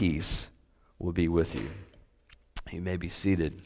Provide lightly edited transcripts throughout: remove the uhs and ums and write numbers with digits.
peace will be with you. You may be seated.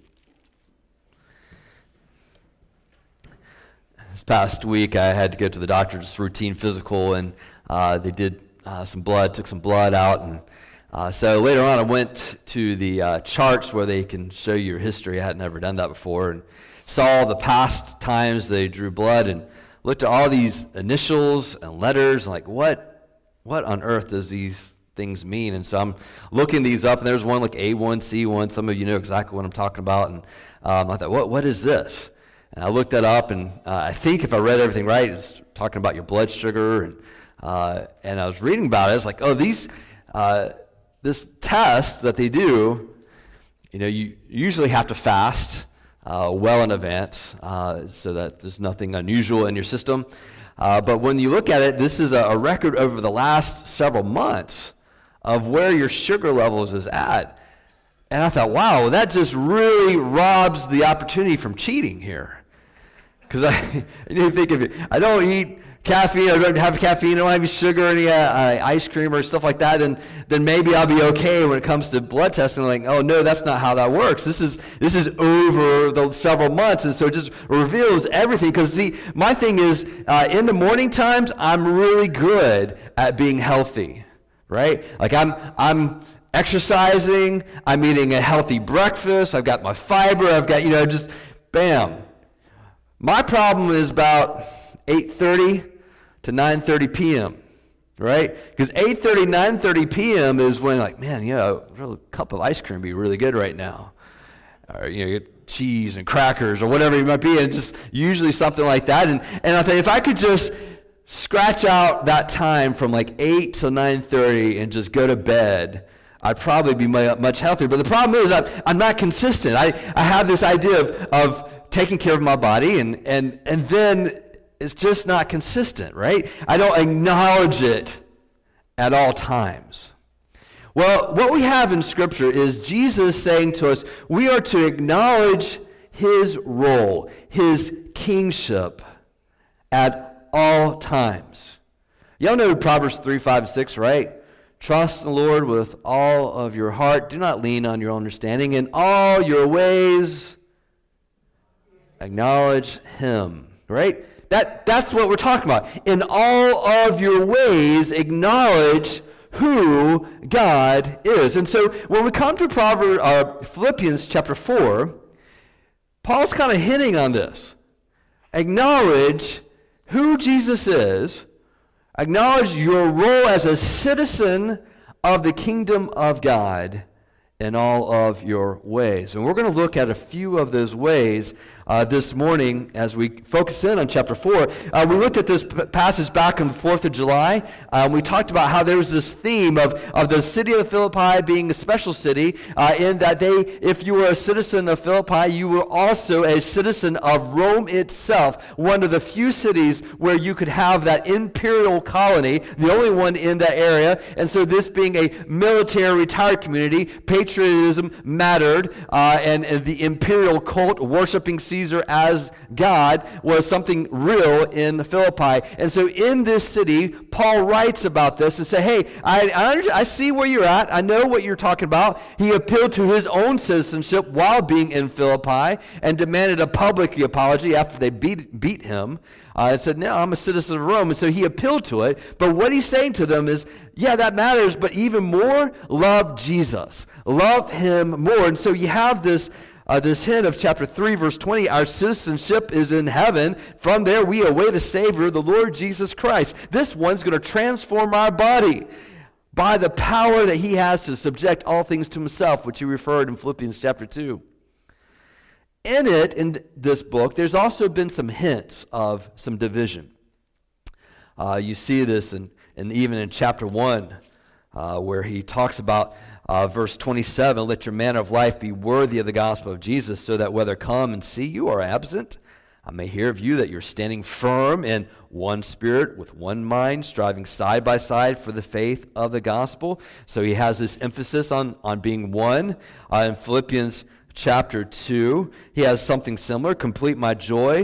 This past week, I had to go to the doctor, just routine physical, and they did took some blood out, and so later on, I went to the charts where they can show you your history. I had never done that before, and saw the past times they drew blood, and looked at all these initials and letters, and like, what on earth does these things mean? And so I'm looking these up, and there's one like A1, C1. Some of you know exactly what I'm talking about, and I thought, what is this? And I looked that up, and I think if I read everything right, it's talking about your blood sugar, and I was reading about it. I was like, this test that they do, you usually have to fast well in advance so that there's nothing unusual in your system. But when you look at it, this is a record over the last several months of where your sugar levels is at. And I thought, wow, that just really robs the opportunity from cheating here. Because I think if I don't eat caffeine, I don't have caffeine, I don't have any sugar, any ice cream or stuff like that, then maybe I'll be okay when it comes to blood testing. Like, oh no, that's not how that works. This is over the several months, and so it just reveals everything. Because see, my thing is, in the morning times, I'm really good at being healthy, right? Like I'm exercising, I'm eating a healthy breakfast, I've got my fiber, I've got, just bam. My problem is about 8:30 to 9:30 p.m., right? Because 8:30, 9:30 p.m. is when, like, man, a real cup of ice cream would be really good right now. Or, get cheese and crackers or whatever it might be, and just usually something like that. And I think if I could just scratch out that time from like 8 to 9:30 and just go to bed, I'd probably be much healthier. But the problem is I'm not consistent. I have this idea of taking care of my body, and then it's just not consistent, right? I don't acknowledge it at all times. Well, what we have in Scripture is Jesus saying to us, we are to acknowledge his role, his kingship at all times. Y'all know Proverbs 3, 5, and 6, right? Trust in the Lord with all of your heart. Do not lean on your own understanding. In all your ways, acknowledge him, right? That's what we're talking about. In all of your ways, acknowledge who God is. And so when we come to Philippians chapter 4, Paul's kind of hinting on this. Acknowledge who Jesus is. Acknowledge your role as a citizen of the kingdom of God in all of your ways. And we're going to look at a few of those ways this morning as we focus in on chapter 4. We looked at this passage back on the 4th of July. We talked about how there was this theme of the city of Philippi being a special city in that if you were a citizen of Philippi, you were also a citizen of Rome itself, one of the few cities where you could have that imperial colony, the only one in that area. And so this being a military retired community, patriotism mattered, and the imperial cult worshiping Caesar as God was something real in Philippi. And so in this city, Paul writes about this and say, hey, I see where you're at. I know what you're talking about. He appealed to his own citizenship while being in Philippi and demanded a public apology after they beat him. And said, no, I'm a citizen of Rome. And so he appealed to it. But what he's saying to them is, yeah, that matters, but even more, love Jesus. Love him more. And so you have this hint of chapter 3, verse 20, our citizenship is in heaven. From there we await a Savior, the Lord Jesus Christ. This one's going to transform our body by the power that he has to subject all things to himself, which he referred in Philippians chapter 2. In this book, there's also been some hints of some division. You see this and even in chapter 1, where he talks about verse 27, let your manner of life be worthy of the gospel of Jesus, so that whether come and see you or absent, I may hear of you that you're standing firm in one spirit, with one mind, striving side by side for the faith of the gospel. So he has this emphasis on being one. In Philippians chapter 2, he has something similar, complete my joy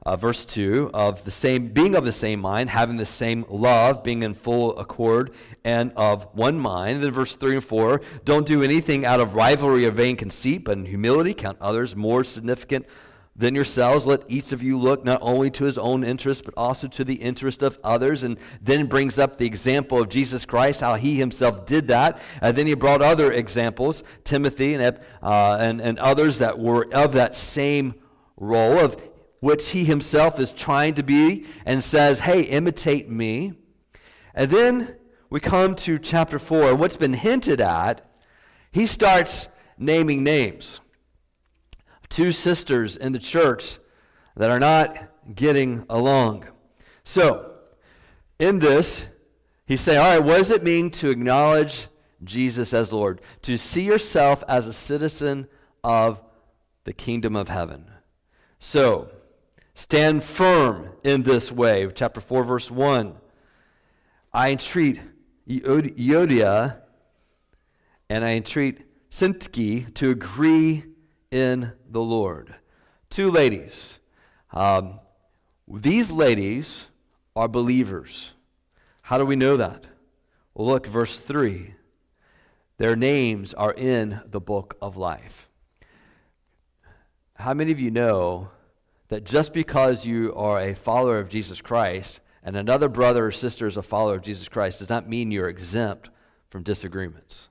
verse 2, being of the same mind, having the same love, being in full accord, and of one mind. And then verse 3 and 4, don't do anything out of rivalry or vain conceit, but in humility count others more significant than yourselves. Let each of you look not only to his own interest, but also to the interest of others. And then brings up the example of Jesus Christ, how he himself did that. And then he brought other examples, Timothy and others that were of that same role, of which he himself is trying to be, and says, hey, imitate me. And then we come to chapter 4, and what's been hinted at, he starts naming names. Two sisters in the church that are not getting along. So, in this, he's saying, all right, what does it mean to acknowledge Jesus as Lord? To see yourself as a citizen of the kingdom of heaven. So, stand firm in this way. Chapter 4, verse 1. I entreat Euodia and I entreat Syntyche to agree in the Lord. Two ladies. These ladies are believers. How do we know that? Well, look, verse 3. Their names are in the book of life. How many of you know that just because you are a follower of Jesus Christ and another brother or sister is a follower of Jesus Christ does not mean you're exempt from disagreements?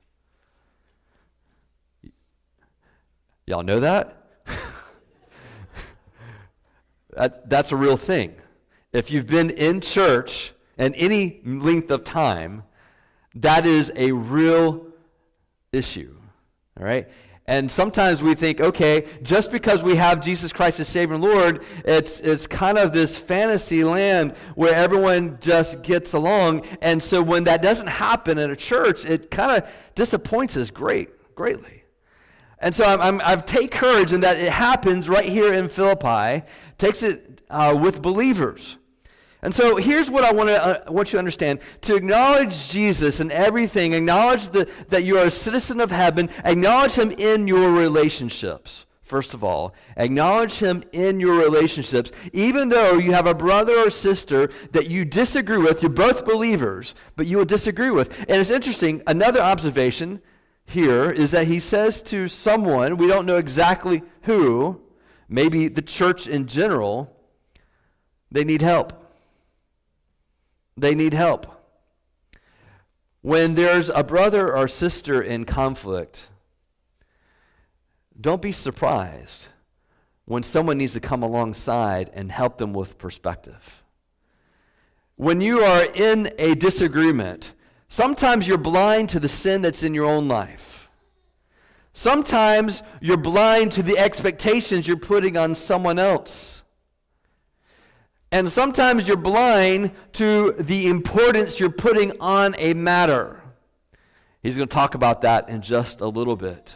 Y'all know that? That's a real thing. If you've been in church and any length of time, that is a real issue. All right? And sometimes we think, okay, just because we have Jesus Christ as Savior and Lord, it's kind of this fantasy land where everyone just gets along. And so when that doesn't happen in a church, it kind of disappoints us greatly. And so I've take courage in that it happens right here in Philippi, takes it with believers. And so here's what I want you to understand. To acknowledge Jesus in everything, acknowledge that you are a citizen of heaven, acknowledge him in your relationships. First of all, acknowledge him in your relationships. Even though you have a brother or sister that you disagree with, you're both believers, but you will disagree with. And it's interesting, another observation here is that he says to someone, we don't know exactly who, maybe the church in general, they need help. They need help. When there's a brother or sister in conflict, don't be surprised when someone needs to come alongside and help them with perspective. When you are in a disagreement, sometimes you're blind to the sin that's in your own life. Sometimes you're blind to the expectations you're putting on someone else. And sometimes you're blind to the importance you're putting on a matter. He's going to talk about that in just a little bit.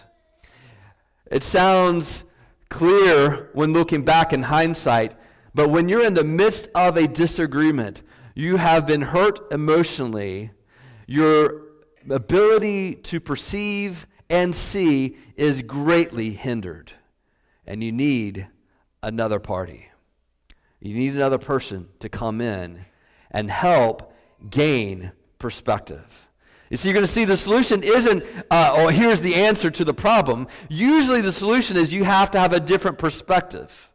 It sounds clear when looking back in hindsight, but when you're in the midst of a disagreement, you have been hurt emotionally, your ability to perceive and see is greatly hindered, and you need another party. You need another person to come in and help gain perspective. You see, you're going to see the solution isn't, here's the answer to the problem. Usually the solution is you have to have a different perspective.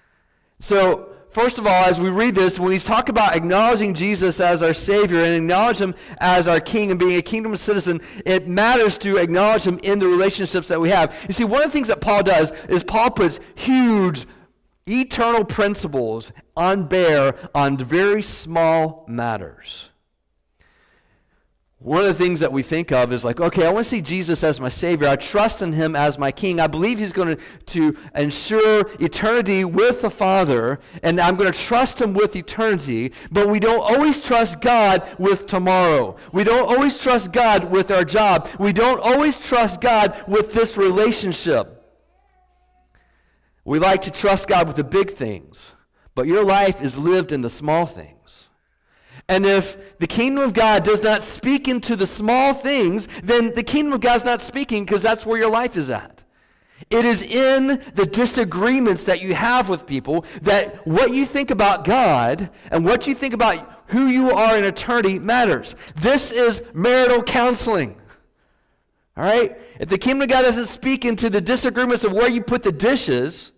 So, first of all, as we read this, when he's talking about acknowledging Jesus as our Savior and acknowledge him as our King and being a kingdom citizen, it matters to acknowledge him in the relationships that we have. You see, one of the things that Paul does is Paul puts huge eternal principles on bear on very small matters. One of the things that we think of is like, okay, I want to see Jesus as my Savior. I trust in him as my King. I believe he's going to ensure eternity with the Father, and I'm going to trust him with eternity, but we don't always trust God with tomorrow. We don't always trust God with our job. We don't always trust God with this relationship. We like to trust God with the big things, but your life is lived in the small things. And if the kingdom of God does not speak into the small things, then the kingdom of God is not speaking because that's where your life is at. It is in the disagreements that you have with people that what you think about God and what you think about who you are in eternity matters. This is marital counseling. All right? If the kingdom of God doesn't speak into the disagreements of where you put the dishes,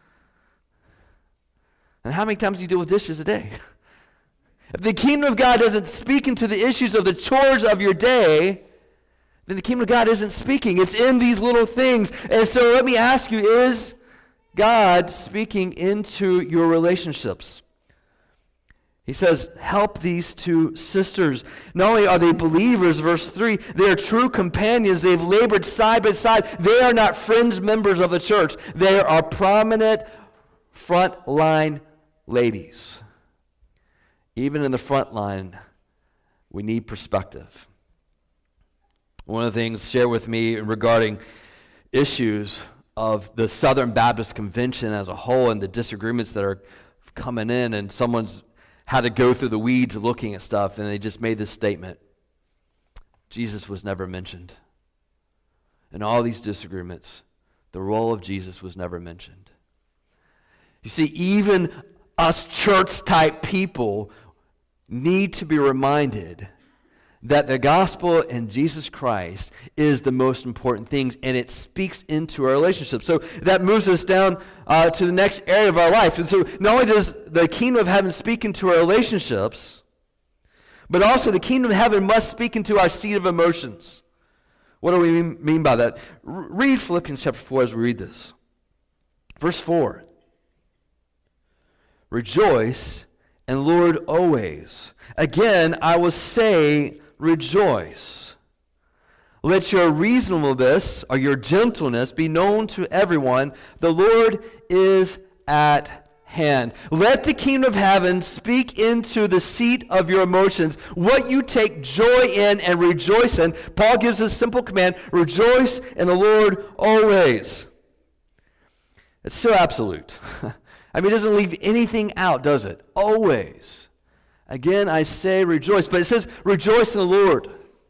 and how many times do you deal with dishes a day? If the kingdom of God doesn't speak into the issues of the chores of your day, then the kingdom of God isn't speaking. It's in these little things. And so let me ask you, is God speaking into your relationships? He says, help these two sisters. Not only are they believers, verse 3, they are true companions. They've labored side by side. They are not fringe members of the church. They are prominent front line ladies. Even in the front line, we need perspective. One of the things shared with me regarding issues of the Southern Baptist Convention as a whole and the disagreements that are coming in, and someone's had to go through the weeds looking at stuff, and they just made this statement: Jesus was never mentioned. In all these disagreements, the role of Jesus was never mentioned. You see, even us church-type people need to be reminded that the gospel and Jesus Christ is the most important thing, and it speaks into our relationship. So that moves us down to the next area of our life. And so not only does the kingdom of heaven speak into our relationships, but also the kingdom of heaven must speak into our seat of emotions. What do we mean by that? Read Philippians chapter 4 as we read this. Verse 4. Rejoice in the Lord always. Again, I will say, rejoice. Let your reasonableness or your gentleness be known to everyone. The Lord is at hand. Let the kingdom of heaven speak into the seat of your emotions, what you take joy in and rejoice in. Paul gives this simple command: rejoice in the Lord always. It's so absolute. I mean, it doesn't leave anything out, does it? Always. Again, I say rejoice. But it says rejoice in the Lord.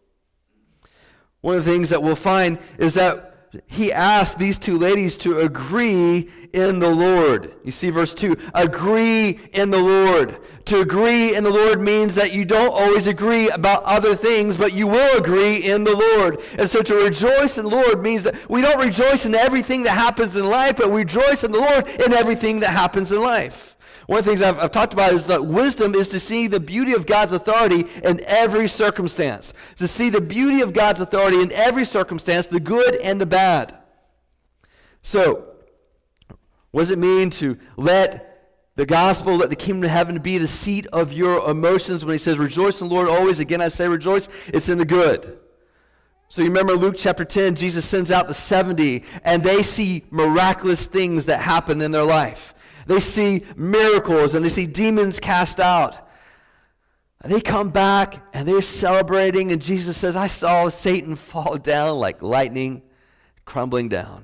One of the things that we'll find is that he asked these two ladies to agree in the Lord. You see verse 2, agree in the Lord. To agree in the Lord means that you don't always agree about other things, but you will agree in the Lord. And so to rejoice in the Lord means that we don't rejoice in everything that happens in life, but we rejoice in the Lord in everything that happens in life. One of the things I've talked about is that wisdom is to see the beauty of God's authority in every circumstance. To see the beauty of God's authority in every circumstance, the good and the bad. So, what does it mean to let the gospel, let the kingdom of heaven be the seat of your emotions? When he says, rejoice in the Lord always, again I say rejoice, it's in the good. So you remember Luke chapter 10, Jesus sends out the 70, and they see miraculous things that happen in their life. They see miracles and they see demons cast out. And they come back and they're celebrating, and Jesus says, I saw Satan fall down like lightning, crumbling down.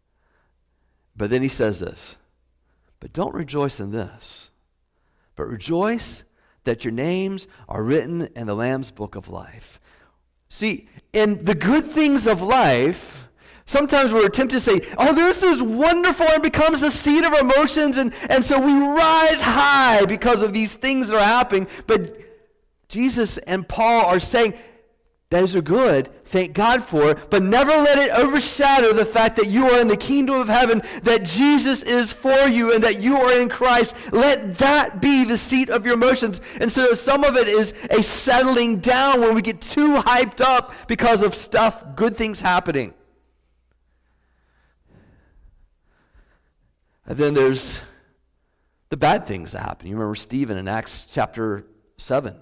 But then he says this, but don't rejoice in this, but rejoice that your names are written in the Lamb's book of life. See, in the good things of life, sometimes we're tempted to say, oh, this is wonderful, and becomes the seat of our emotions, and so we rise high because of these things that are happening. But Jesus and Paul are saying, those are good, thank God for it, but never let it overshadow the fact that you are in the kingdom of heaven, that Jesus is for you, and that you are in Christ. Let that be the seat of your emotions. And so some of it is a settling down when we get too hyped up because of stuff, good things happening. And then there's the bad things that happen. You remember Stephen in Acts chapter 7.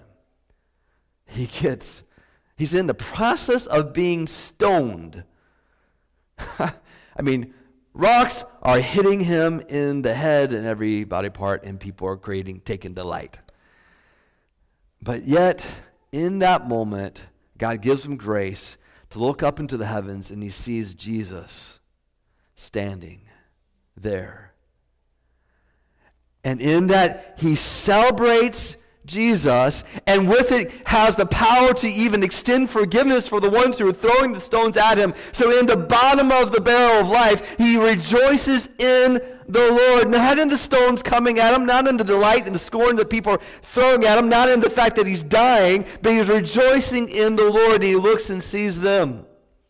He's in the process of being stoned. I mean, rocks are hitting him in the head and every body part, and people are taking delight. But yet, in that moment, God gives him grace to look up into the heavens, and he sees Jesus standing there. And in that, he celebrates Jesus, and with it has the power to even extend forgiveness for the ones who are throwing the stones at him. So in the bottom of the barrel of life, he rejoices in the Lord, not in the stones coming at him, not in the delight and the scorn that people are throwing at him, not in the fact that he's dying, but he's rejoicing in the Lord, and he looks and sees them.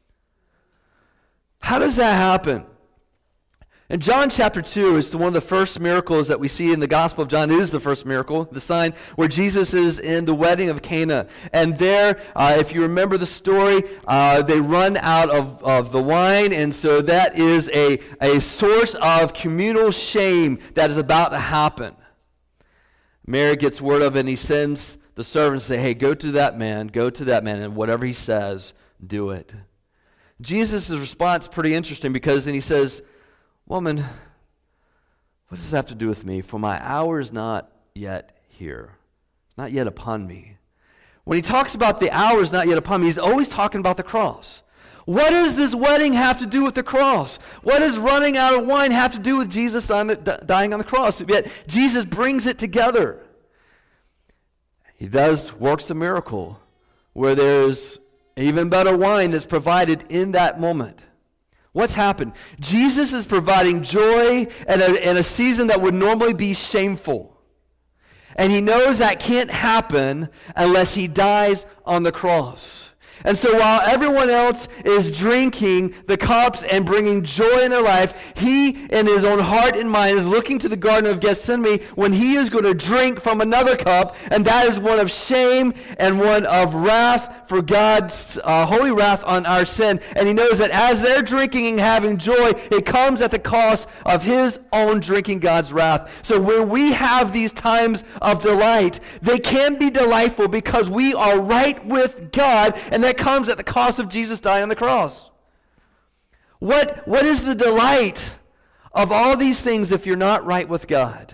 How does that happen? In John chapter 2, it's one of the first miracles that we see in the Gospel of John. It is the first miracle, the sign where Jesus is in the wedding of Cana. And there, if you remember the story, they run out of the wine, and so that is a source of communal shame that is about to happen. Mary gets word of it, and he sends the servants to say, hey, go to that man, and whatever he says, do it. Jesus' response is pretty interesting, because then he says, woman, what does this have to do with me? For my hour is not yet here. It's not yet upon me. When he talks about the hour is not yet upon me, he's always talking about the cross. What does this wedding have to do with the cross? What does running out of wine have to do with Jesus dying on the cross? Yet Jesus brings it together. He works a miracle where there's even better wine that's provided in that moment. What's happened? Jesus is providing joy in a season that would normally be shameful. And he knows that can't happen unless he dies on the cross. And so while everyone else is drinking the cups and bringing joy in their life, he in his own heart and mind is looking to the Garden of Gethsemane when he is going to drink from another cup, and that is one of shame and one of wrath for God's holy wrath on our sin. And he knows that as they're drinking and having joy, it comes at the cost of his own drinking God's wrath. So when we have these times of delight, they can be delightful because we are right with God, and that comes at the cost of Jesus dying on the cross. What is the delight of all these things if you're not right with God?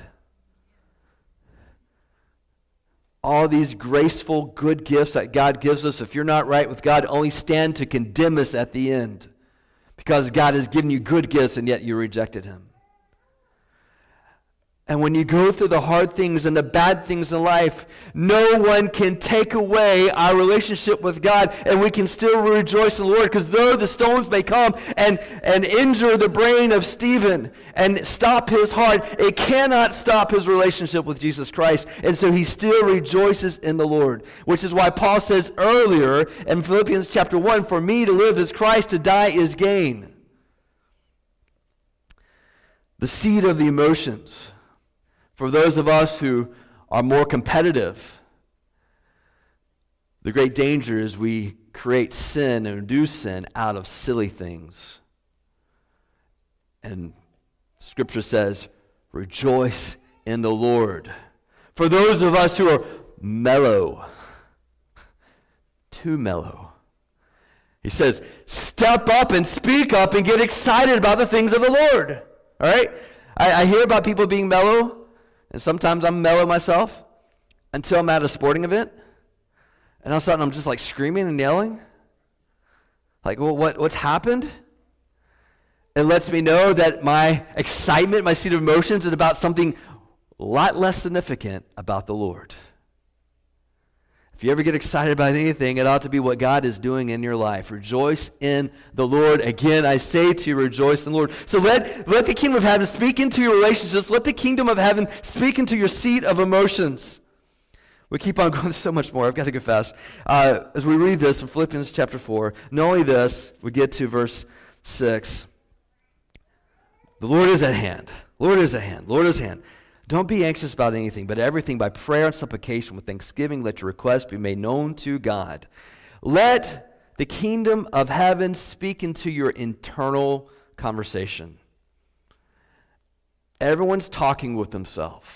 All these graceful, good gifts that God gives us, if you're not right with God, only stand to condemn us at the end, because God has given you good gifts and yet you rejected him. And when you go through the hard things and the bad things in life, no one can take away our relationship with God, and we can still rejoice in the Lord, because though the stones may come and injure the brain of Stephen and stop his heart, it cannot stop his relationship with Jesus Christ. And so he still rejoices in the Lord, which is why Paul says earlier in Philippians chapter 1, for me to live is Christ, to die is gain. The seed of the emotions. For those of us who are more competitive, the great danger is we create sin and do sin out of silly things. And Scripture says, rejoice in the Lord. For those of us who are mellow, too mellow, he says, step up and speak up and get excited about the things of the Lord. All right? I hear about people being mellow. And sometimes I'm mellow myself until I'm at a sporting event, and all of a sudden I'm just like screaming and yelling. Like, well, what's happened? It lets me know that my excitement, my seat of emotions, is about something a lot less significant about the Lord. If you ever get excited about anything, it ought to be what God is doing in your life. Rejoice in the Lord. Again, I say to you, rejoice in the Lord. So let the kingdom of heaven speak into your relationships. Let the kingdom of heaven speak into your seat of emotions. We keep on going so much more. I've got to go fast. As we read this in Philippians chapter 4, not only this, we get to verse 6. The Lord is at hand. Lord is at hand. Lord is at hand. Don't be anxious about anything, but everything by prayer and supplication with thanksgiving, let your requests be made known to God. Let the kingdom of heaven speak into your internal conversation. Everyone's talking with themselves.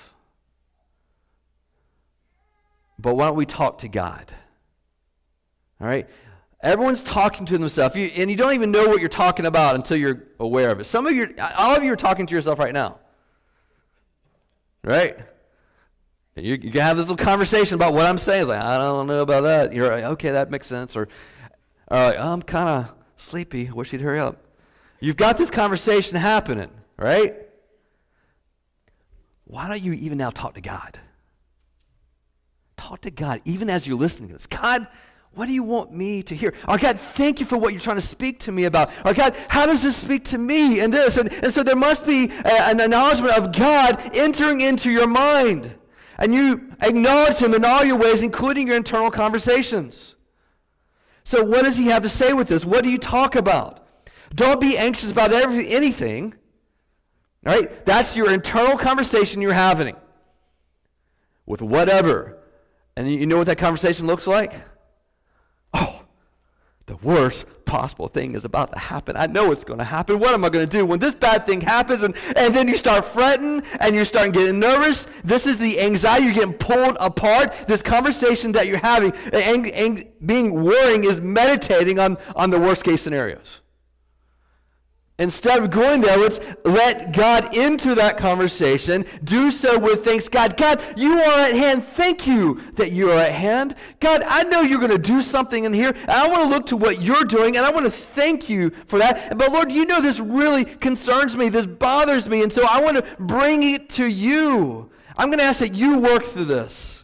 But why don't we talk to God? All right? Everyone's talking to themselves, and you don't even know what you're talking about until you're aware of it. All of you are talking to yourself right now. Right? You can have this little conversation about what I'm saying. It's like, I don't know about that. You're like, okay, that makes sense. Or I'm kind of sleepy. Wish you'd hurry up. You've got this conversation happening, right? Why don't you even now talk to God? talk to God even as you're listening to this. God, what do you want me to hear? Or God, thank you for what you're trying to speak to me about. Or God, how does this speak to me in this? And so there must be an acknowledgement of God entering into your mind. And you acknowledge him in all your ways, including your internal conversations. So what does he have to say with this? What do you talk about? Don't be anxious about anything. All right? That's your internal conversation you're having with whatever. And you know what that conversation looks like? Oh, the worst possible thing is about to happen. I know it's going to happen. What am I going to do when this bad thing happens? And then you start fretting and you start getting nervous. This is the anxiety. You're getting pulled apart. This conversation that you're having, worrying is meditating on the worst case scenarios. Instead of going there, let's let God into that conversation. Do so with thanks. God, you are at hand. Thank you that you are at hand. God, I know you're going to do something in here. And I want to look to what you're doing, and I want to thank you for that. But Lord, you know this really concerns me. This bothers me, and so I want to bring it to you. I'm going to ask that you work through this.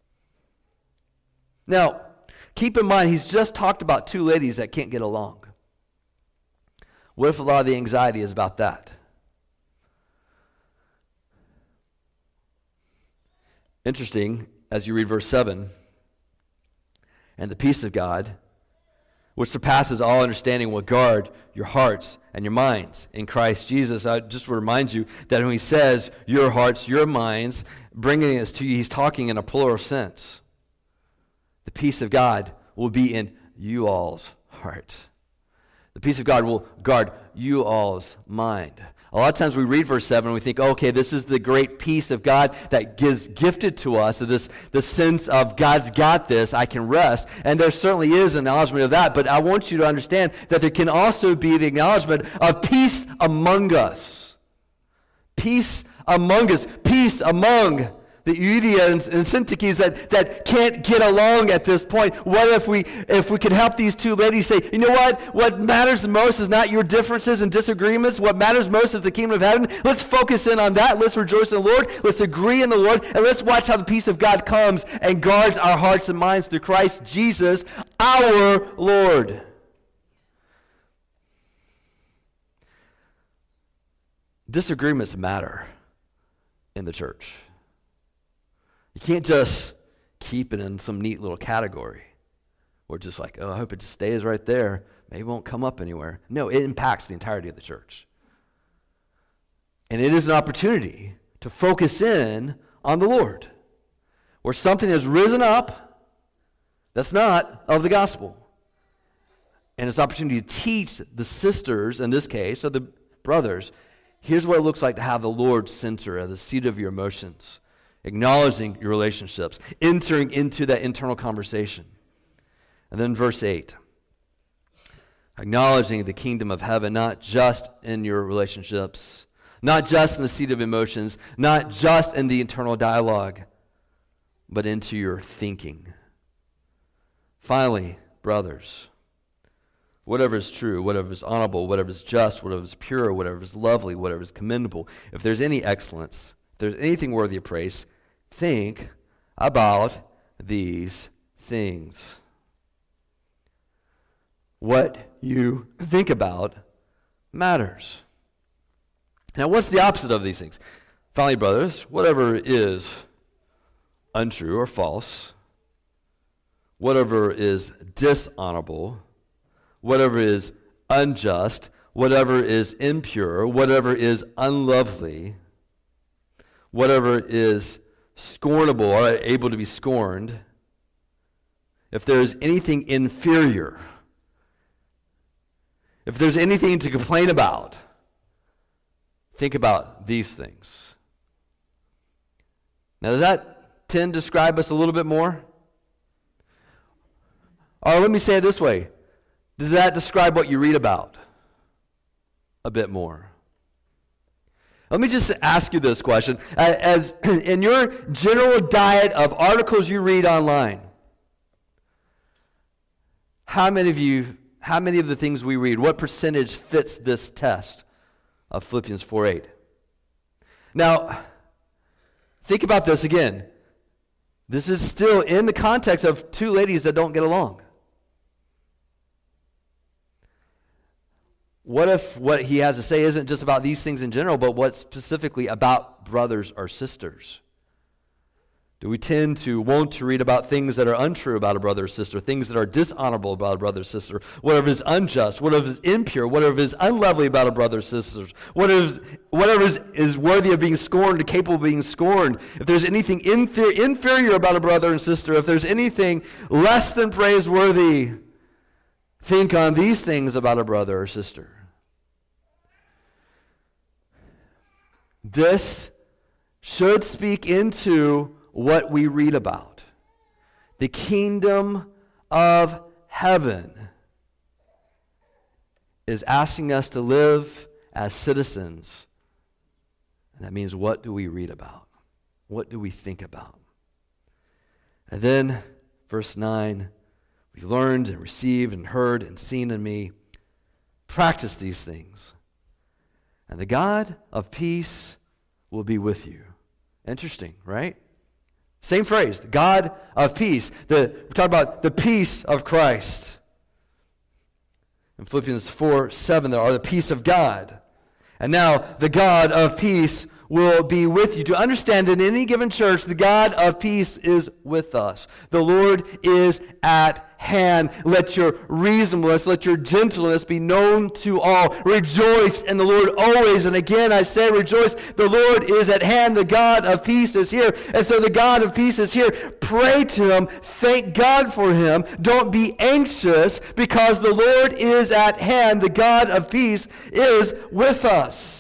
Now, keep in mind, he's just talked about two ladies that can't get along. What if a lot of the anxiety is about that? Interesting, as you read verse 7, and the peace of God, which surpasses all understanding, will guard your hearts and your minds in Christ Jesus. I just want to remind you that when he says your hearts, your minds, bringing us to you, he's talking in a plural sense. The peace of God will be in you all's heart. The peace of God will guard you all's mind. A lot of times we read verse 7 and we think, okay, this is the great peace of God that gives gifted to us, this sense of God's got this, I can rest. And there certainly is an acknowledgement of that, but I want you to understand that there can also be the acknowledgement of peace among us. Peace among us. Peace among the Euodia and Syntyches that can't get along at this point. What if we could help these two ladies say, you know what? What matters the most is not your differences and disagreements. What matters most is the kingdom of heaven. Let's focus in on that. Let's rejoice in the Lord. Let's agree in the Lord. And let's watch how the peace of God comes and guards our hearts and minds through Christ Jesus, our Lord. Disagreements matter in the church. You can't just keep it in some neat little category or just like, oh, I hope it just stays right there. Maybe it won't come up anywhere. No, it impacts the entirety of the church. And it is an opportunity to focus in on the Lord, where something has risen up that's not of the gospel. And it's an opportunity to teach the sisters, in this case, or the brothers, here's what it looks like to have the Lord center at the seat of your emotions. Acknowledging your relationships, entering into that internal conversation. And then verse 8, acknowledging the kingdom of heaven, not just in your relationships, not just in the seat of emotions, not just in the internal dialogue, but into your thinking. Finally, brothers, whatever is true, whatever is honorable, whatever is just, whatever is pure, whatever is lovely, whatever is commendable, if there's any excellence, if there's anything worthy of praise, think about these things. What you think about matters. Now, what's the opposite of these things? Finally, brothers, whatever is untrue or false, whatever is dishonorable, whatever is unjust, whatever is impure, whatever is unlovely, whatever is scornable or able to be scorned, if there is anything inferior, if there's anything to complain about, think about these things. Now, does that tend to describe us a little bit more? Or let me say it this way. Does that describe what you read about a bit more? Let me just ask you this question. As in your general diet of articles you read online, how many of the things we read, what percentage fits this test of Philippians 4:8? Now, think about this again. This is still in the context of two ladies that don't get along. What if what he has to say isn't just about these things in general, but what's specifically about brothers or sisters? Do we tend to want to read about things that are untrue about a brother or sister, things that are dishonorable about a brother or sister, whatever is unjust, whatever is impure, whatever is unlovely about a brother or sister, whatever is worthy of being scorned and capable of being scorned? If there's anything inferior about a brother and sister, if there's anything less than praiseworthy, think on these things about a brother or sister. This should speak into what we read about. The kingdom of heaven is asking us to live as citizens. And that means, what do we read about? What do we think about? And then, verse 9, we've learned and received and heard and seen in me. Practice these things, and the God of peace will be with you. Interesting, right? Same phrase, the God of peace. We talk about the peace of Christ. In Philippians 4:7, there are the peace of God. And now, the God of peace will be with you. To understand that in any given church, the God of peace is with us. The Lord is at hand. Let your reasonableness, let your gentleness be known to all. Rejoice in the Lord always. And again, I say rejoice. The Lord is at hand. The God of peace is here. And so the God of peace is here. Pray to him. Thank God for him. Don't be anxious, because the Lord is at hand. The God of peace is with us.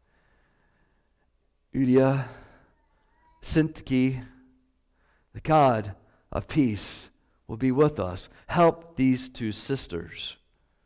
Udia Sintki, the God of peace, will be with us. Help these two sisters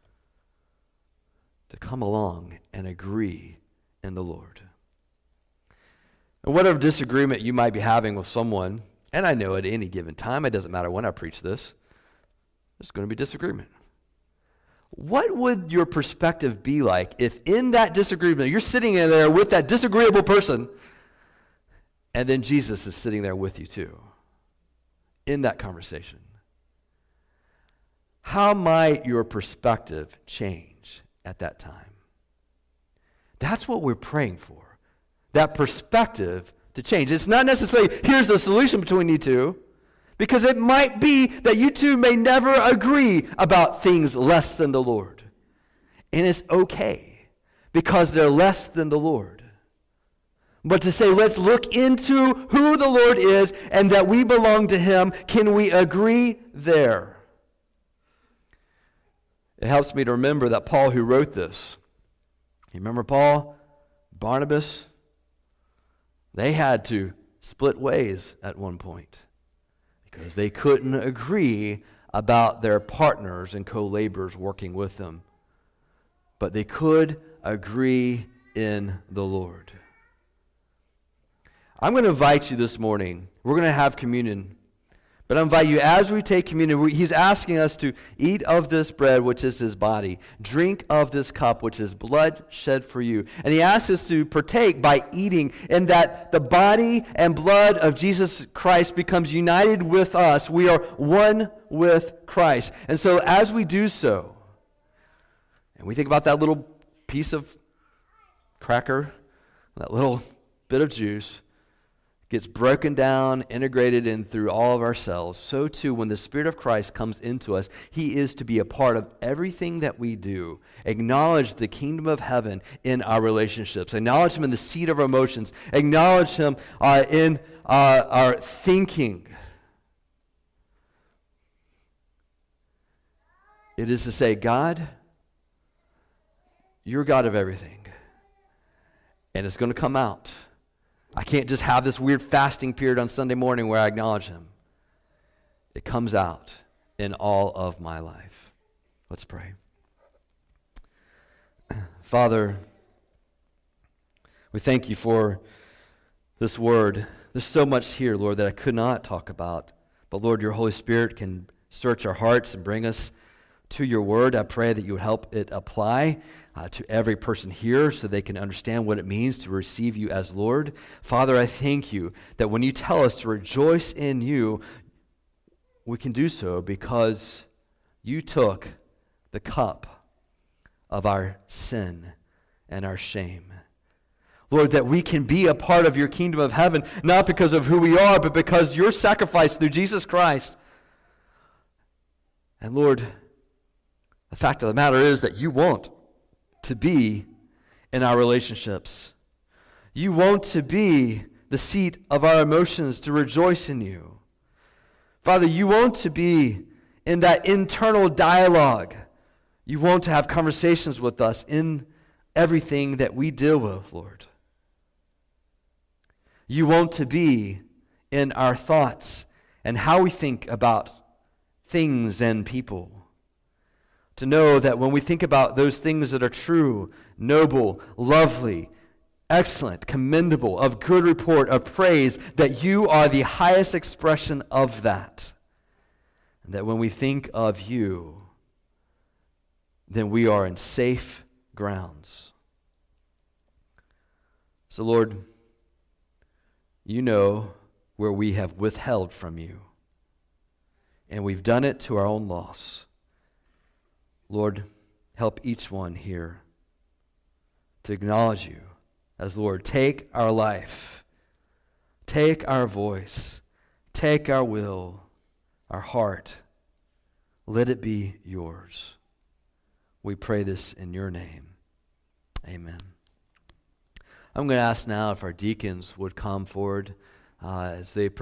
to come along and agree in the Lord. And whatever disagreement you might be having with someone, and I know at any given time, it doesn't matter when I preach this, there's going to be disagreement. What would your perspective be like if in that disagreement, you're sitting in there with that disagreeable person, and then Jesus is sitting there with you too, in that conversation? How might your perspective change at that time? That's what we're praying for, that perspective to change. It's not necessarily, here's the solution between you two, because it might be that you two may never agree about things less than the Lord. And it's okay, because they're less than the Lord. But to say, let's look into who the Lord is and that we belong to him, can we agree there? It helps me to remember that Paul, who wrote this, you remember Paul, Barnabas? They had to split ways at one point, because they couldn't agree about their partners and co-laborers working with them. But they could agree in the Lord. I'm going to invite you this morning. We're going to have communion. But I invite you, as we take communion, he's asking us to eat of this bread, which is his body, drink of this cup, which is blood shed for you. And he asks us to partake by eating, and that the body and blood of Jesus Christ becomes united with us. We are one with Christ. And so as we do so, and we think about that little piece of cracker, that little bit of juice, gets broken down, integrated in through all of our cells, so too when the Spirit of Christ comes into us, he is to be a part of everything that we do. Acknowledge the kingdom of heaven in our relationships. Acknowledge him in the seat of our emotions. Acknowledge him in our thinking. It is to say, God, you're God of everything. And it's going to come out. I can't just have this weird fasting period on Sunday morning where I acknowledge him. It comes out in all of my life. Let's pray. Father, we thank you for this word. There's so much here, Lord, that I could not talk about. But Lord, your Holy Spirit can search our hearts and bring us to your word. I pray that you would help it apply to every person here so they can understand what it means to receive you as Lord. Father, I thank you that when you tell us to rejoice in you, we can do so because you took the cup of our sin and our shame. Lord, that we can be a part of your kingdom of heaven, not because of who we are, but because your sacrifice through Jesus Christ. And Lord, the fact of the matter is that you want to be in our relationships. You want to be the seat of our emotions, to rejoice in you. Father, you want to be in that internal dialogue. You want to have conversations with us in everything that we deal with, Lord. You want to be in our thoughts and how we think about things and people. To know that when we think about those things that are true, noble, lovely, excellent, commendable, of good report, of praise, that you are the highest expression of that. And that when we think of you, then we are in safe grounds. So Lord, you know where we have withheld from you, and we've done it to our own loss. Lord, help each one here to acknowledge you as Lord. Take our life, take our voice, take our will, our heart. Let it be yours. We pray this in your name. Amen. I'm going to ask now if our deacons would come forward as they prepare.